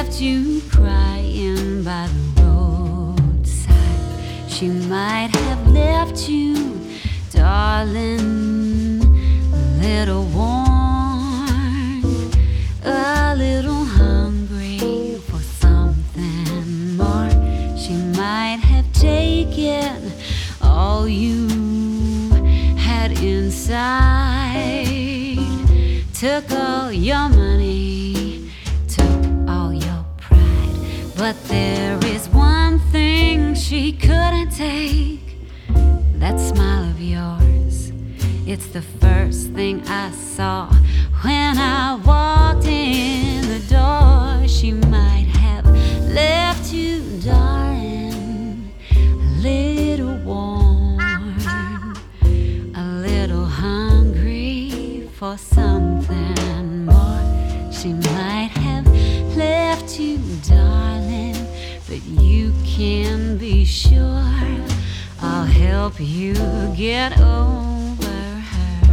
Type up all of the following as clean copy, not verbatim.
left you crying by the roadside. She might have left you, darling, a little worn, a little hungry for something more. She might have taken all you had inside, took all your money, took all your pride. But there is one thing she couldn't take, that smile of yours. It's the first thing I saw when I walked in the door. She might have left you, darling, a little warm, a little hungry for something more. She might have left you, darling, but you can be sure I'll help you get over her.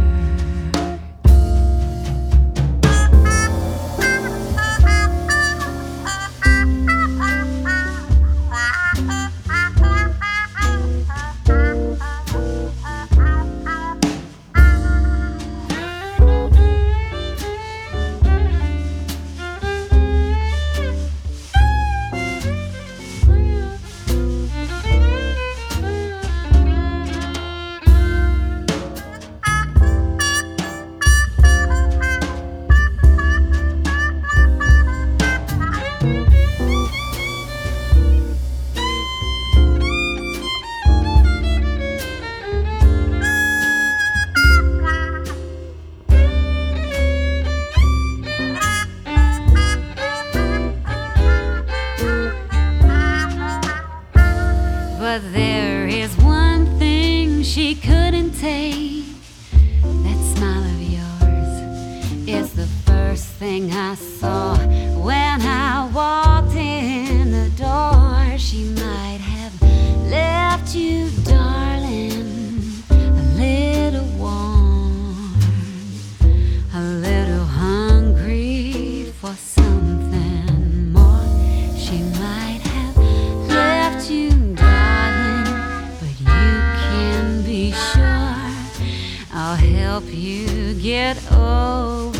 But there is one thing she couldn't take, that smile of yours. It's the first thing I saw when I walked in the door. She might have left you, darling, a little warm, a little hungry for something more. She might have left you, I'll help you get over